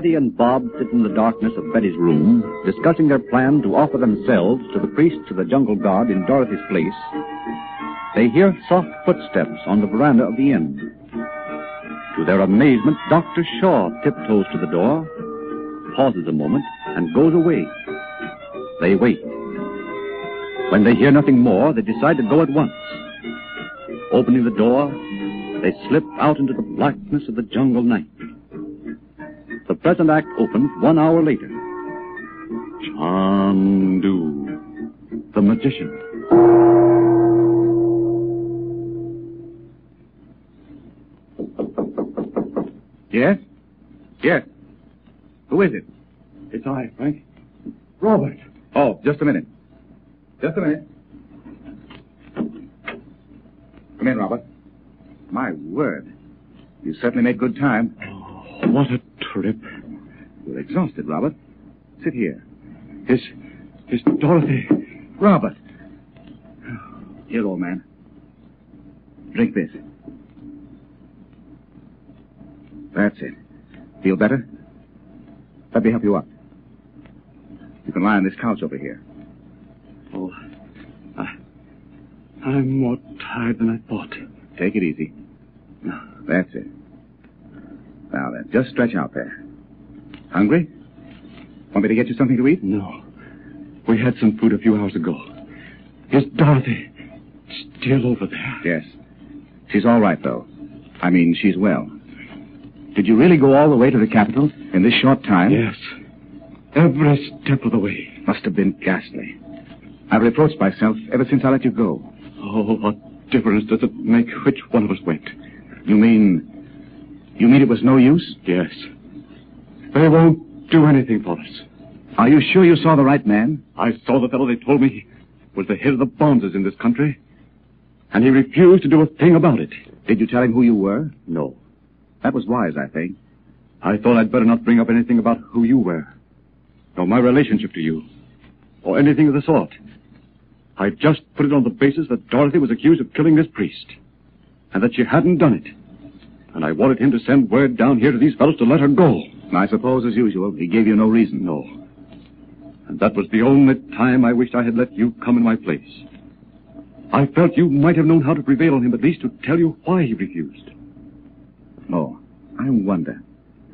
Betty and Bob sit in the darkness of Betty's room, discussing their plan to offer themselves to the priests of the jungle god in Dorothy's place, they hear soft footsteps on the veranda of the inn. To their amazement, Dr. Shaw tiptoes to the door, pauses a moment, and goes away. They wait. When they hear nothing more, they decide to go at once. Opening the door, they slip out into the blackness of the jungle night. The present act opens 1 hour later. Chandu, the magician. Yes? Yes. Who is it? It's I, Frank. Robert. Oh, just a minute. Just a minute. Come in, Robert. My word. You certainly made good time. Oh, what a trip. You're exhausted, Robert. Sit here. Is Dorothy... Robert. Here, old man. Drink this. That's it. Feel better? Let me help you up. You can lie on this couch over here. Oh, I'm more tired than I thought. Take it easy. That's it. Now then, just stretch out there. Hungry? Want me to get you something to eat? No. We had some food a few hours ago. Is Dorothy still over there? Yes. She's all right, though. I mean, she's well. Did you really go all the way to the capital in this short time? Yes. Every step of the way. Must have been ghastly. I've reproached myself ever since I let you go. Oh, what difference does it make which one of us went? You mean it was no use? Yes. They won't do anything for us. Are you sure you saw the right man? I saw the fellow they told me was the head of the Bonzes in this country, and he refused to do a thing about it. Did you tell him who you were? No. That was wise, I think. I thought I'd better not bring up anything about who you were, nor my relationship to you, or anything of the sort. I just put it on the basis that Dorothy was accused of killing this priest, and that she hadn't done it. And I wanted him to send word down here to these fellows to let her go. I suppose, as usual, he gave you no reason. No. And that was the only time I wished I had let you come in my place. I felt you might have known how to prevail on him, at least to tell you why he refused. Oh, I wonder.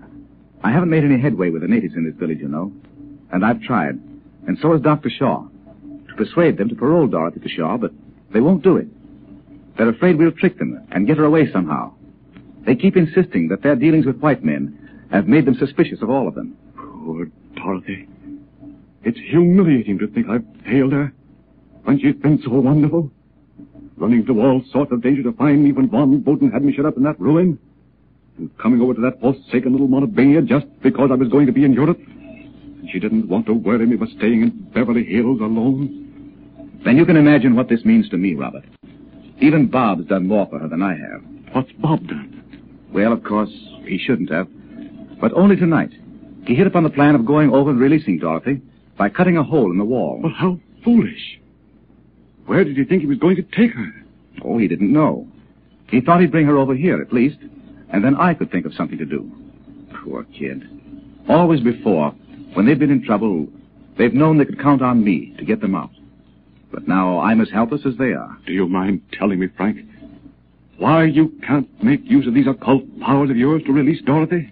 I haven't made any headway with the natives in this village, you know. And I've tried. And so has Dr. Shaw. To persuade them to parole Dorothy to Shaw, but they won't do it. They're afraid we'll trick them and get her away somehow. They keep insisting that their dealings with white men have made them suspicious of all of them. Poor Dorothy. It's humiliating to think I've failed her when she's been so wonderful. Running through all sorts of danger to find me when Von Bowden had me shut up in that ruin. And coming over to that forsaken little Montebello just because I was going to be in Europe. And she didn't want to worry me by staying in Beverly Hills alone. Then you can imagine what this means to me, Robert. Even Bob's done more for her than I have. What's Bob done? Well, of course, he shouldn't have. But only tonight. He hit upon the plan of going over and releasing Dorothy by cutting a hole in the wall. Well, how foolish. Where did he think he was going to take her? Oh, he didn't know. He thought he'd bring her over here, at least, and then I could think of something to do. Poor kid. Always before, when they've been in trouble, they've known they could count on me to get them out. But now I'm as helpless as they are. Do you mind telling me, Frank, why you can't make use of these occult powers of yours to release Dorothy?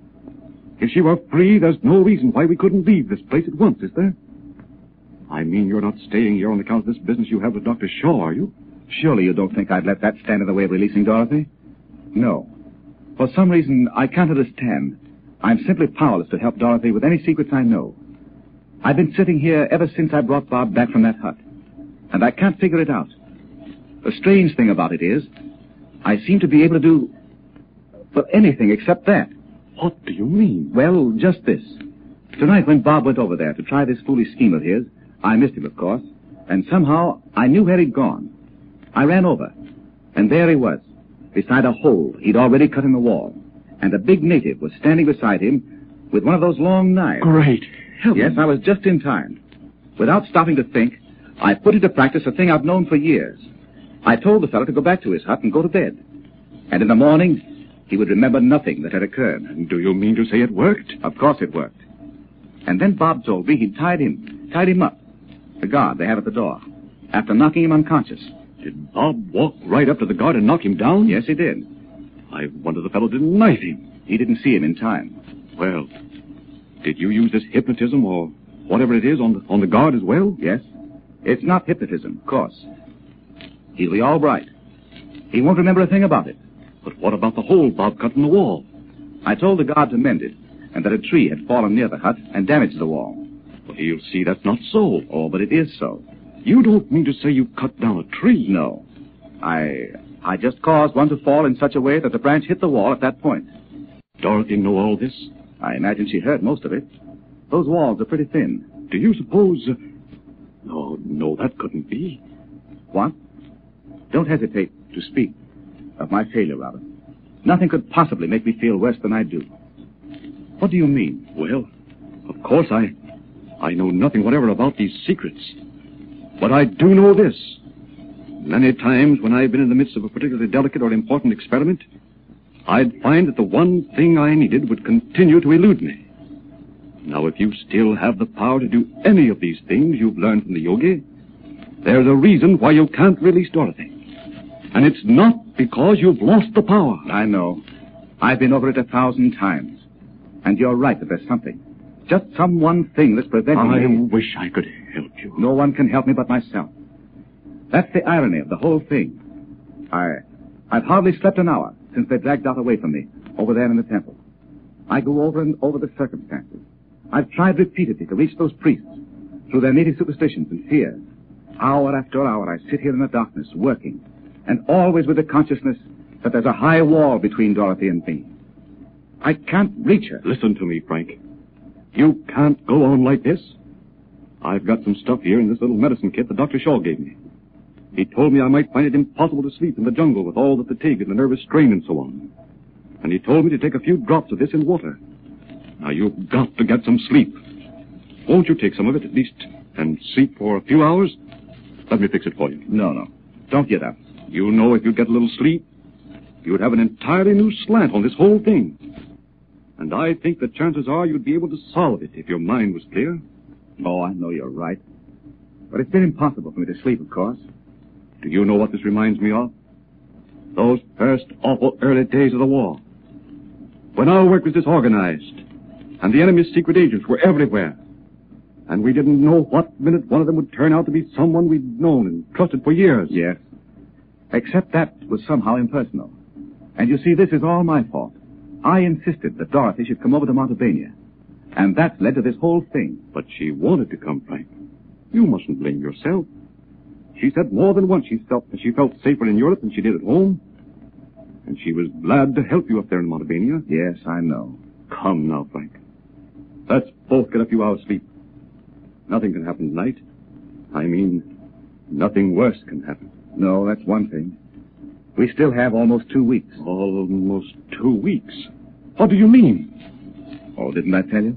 If she were free, there's no reason why we couldn't leave this place at once, is there? I mean, you're not staying here on account of this business you have with Dr. Shaw, are you? Surely you don't think I'd let that stand in the way of releasing Dorothy? No. For some reason I can't understand. I'm simply powerless to help Dorothy with any secrets I know. I've been sitting here ever since I brought Bob back from that hut, and I can't figure it out. The strange thing about it is, I seem to be able to do, well, anything except that. What do you mean? Well, just this. Tonight when Bob went over there to try this foolish scheme of his, I missed him, of course, and somehow I knew where he'd gone. I ran over, and there he was, beside a hole he'd already cut in the wall, and a big native was standing beside him with one of those long knives. Great heavens. Yes, I was just in time. Without stopping to think, I put into practice a thing I've known for years. I told the fellow to go back to his hut and go to bed. And in the morning, he would remember nothing that had occurred. And do you mean to say it worked? Of course it worked. And then Bob told me he'd tied him up. The guard they have at the door, after knocking him unconscious. Did Bob walk right up to the guard and knock him down? Yes, he did. I wonder the fellow didn't knife him. He didn't see him in time. Well, did you use this hypnotism or whatever it is on the guard as well? Yes. It's not hypnotism, of course. He'll be all right. He won't remember a thing about it. But what about the hole Bob cut in the wall? I told the guard to mend it, and that a tree had fallen near the hut and damaged the wall. But he'll see that's not so. Oh, but it is so. You don't mean to say you cut down a tree? No. I just caused one to fall in such a way that the branch hit the wall at that point. Dorothy know all this? I imagine she heard most of it. Those walls are pretty thin. Do you suppose... No, that couldn't be. What? Don't hesitate to speak of my failure, Robert. Nothing could possibly make me feel worse than I do. What do you mean? Well, of course I know nothing whatever about these secrets. But I do know this. Many times when I've been in the midst of a particularly delicate or important experiment, I'd find that the one thing I needed would continue to elude me. Now, if you still have the power to do any of these things you've learned from the yogi, there's a reason why you can't release Dorothy. And it's not because you've lost the power. I know. I've been over it 1,000 times. And you're right that there's something. Just some one thing that's preventing me. I wish I could help you. No one can help me but myself. That's the irony of the whole thing. I've hardly slept an hour since they dragged Dot away from me, over there in the temple. I go over and over the circumstances. I've tried repeatedly to reach those priests through their native superstitions and fears. Hour after hour, I sit here in the darkness, working, and always with the consciousness that there's a high wall between Dorothy and me. I can't reach her. Listen to me, Frank. You can't go on like this. I've got some stuff here in this little medicine kit that Dr. Shaw gave me. He told me I might find it impossible to sleep in the jungle with all the fatigue and the nervous strain and so on. And he told me to take a few drops of this in water. Now, you've got to get some sleep. Won't you take some of it at least and sleep for a few hours? Let me fix it for you. No. Don't get up. You know if you'd get a little sleep, you'd have an entirely new slant on this whole thing. And I think the chances are you'd be able to solve it if your mind was clear. Oh, I know you're right. But it's been impossible for me to sleep, of course. Do you know what this reminds me of? Those first awful early days of the war. When our work was disorganized, and the enemy's secret agents were everywhere. And we didn't know what minute one of them would turn out to be someone we'd known and trusted for years. Yes. Except that was somehow impersonal. And you see, this is all my fault. I insisted that Dorothy should come over to Montebania. And that led to this whole thing. But she wanted to come, Frank. You mustn't blame yourself. She said more than once she felt safer in Europe than she did at home. And she was glad to help you up there in Montebania. Yes, I know. Come now, Frank. Let's both get a few hours' sleep. Nothing can happen tonight. I mean, nothing worse can happen. No, that's one thing. We still have almost 2 weeks. Almost 2 weeks? What do you mean? Oh, didn't I tell you?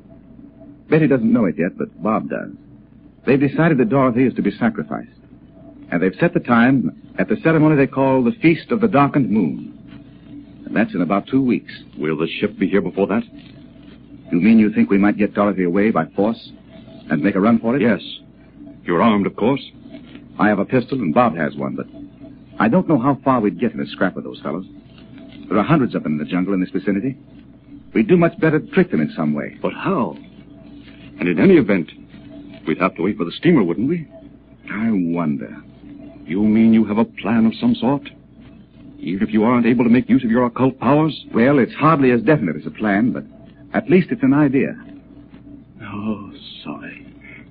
Betty doesn't know it yet, but Bob does. They've decided that Dorothy is to be sacrificed. And they've set the time at the ceremony they call the Feast of the Darkened Moon. And that's in about 2 weeks. Will the ship be here before that? You mean you think we might get Dorothy away by force and make a run for it? Yes. You're armed, of course. I have a pistol and Bob has one, but I don't know how far we'd get in a scrap with those fellows. There are hundreds of them in the jungle in this vicinity. We'd do much better to trick them in some way. But how? And in any event, we'd have to wait for the steamer, wouldn't we? I wonder. You mean you have a plan of some sort? Even if you aren't able to make use of your occult powers? Well, it's hardly as definite as a plan, but at least it's an idea. Oh, sorry.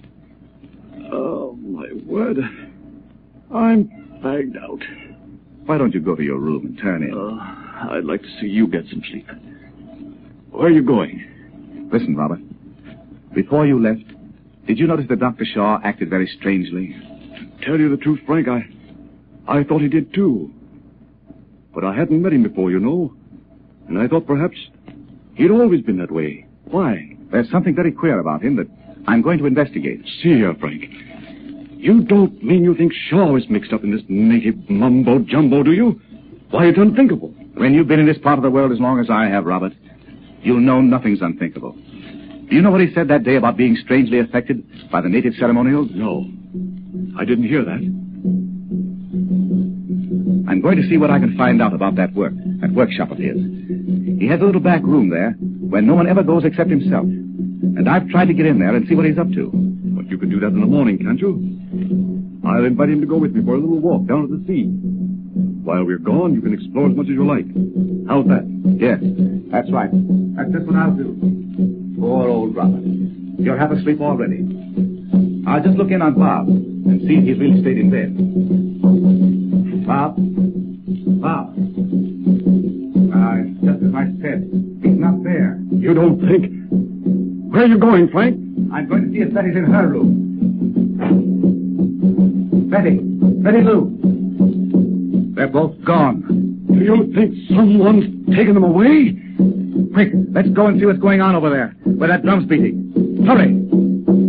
Oh, my word. I'm fagged out. Why don't you go to your room and turn in? I'd like to see you get some sleep. Where are you going? Listen, Robert. Before you left, did you notice that Dr. Shaw acted very strangely? To tell you the truth, Frank, I thought he did too. But I hadn't met him before, you know. And I thought perhaps he'd always been that way. Why? There's something very queer about him that I'm going to investigate. See here, Frank. You don't mean you think Shaw is mixed up in this native mumbo-jumbo, do you? Why, it's unthinkable. When you've been in this part of the world as long as I have, Robert, you'll know nothing's unthinkable. Do you know what he said that day about being strangely affected by the native ceremonials? No. I didn't hear that. I'm going to see what I can find out about that workshop of his. He has a little back room there where no one ever goes except himself. And I've tried to get in there and see what he's up to. But you can do that in the morning, can't you? I'll invite him to go with me for a little walk down to the sea. While we're gone, you can explore as much as you like. How's that? Yes, that's right. That's just what I'll do. Poor old Robert. You're half asleep already. I'll just look in on Bob and see if he's really stayed in bed. Bob? Bob? It's just as I said. He's not there. You don't think... Where are you going, Frank? I'm going to see if Betty's in her room. Betty Lou. They're both gone. Do you think someone's taken them away? Quick, let's go and see what's going on over there, where that drum's beating. Hurry!